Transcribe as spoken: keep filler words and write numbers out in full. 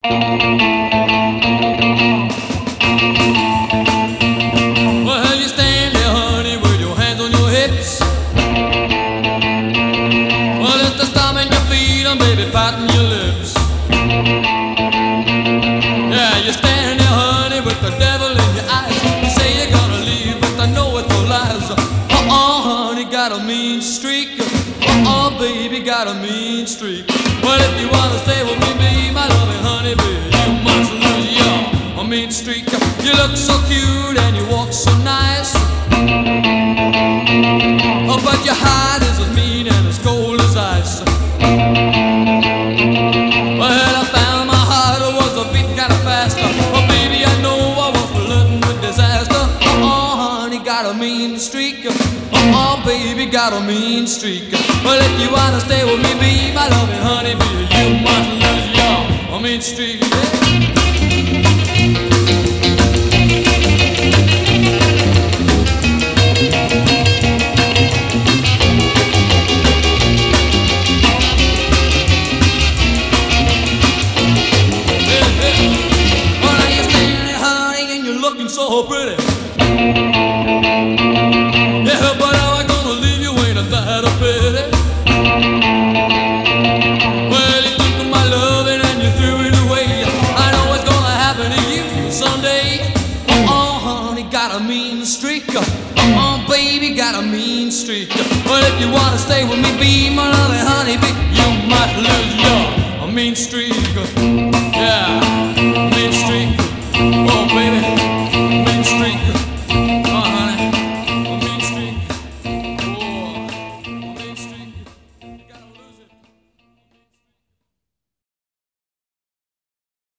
Well, you stand there, honey, with your hands on your hips. Well, it's the stomping your feet and baby patting your lips. Yeah, you stand there, honey, with the devil in your eyes. You say you're gonna leave, but I know it's no lies. Uh-uh, honey, got a mean streak. Uh-uh, baby, got a mean streak. Well, if you wanna stay with me, be my loving honey, baby, you must lose your mean streak. You look so cute and you walk so nice. Oh, but your heart is as mean and as cold as ice. Well, I found my heart was a beat kind of fast. Oh, baby, I know I was flirting with disaster. Oh, honey, got a mean streak. Oh, baby, got a mean streak. Well, if you wanna stay with me, be my loving honey, baby, you must lose your mean streak. So pretty. Yeah, but how I gonna leave you ain't that a pity? Well, you took my loving and you threw it away. I know what's gonna happen to you someday. Oh, honey, got a mean streak. Oh, baby, got a mean streak. Well, if you wanna stay with me, be my loving honey, be you might lose your mean streak.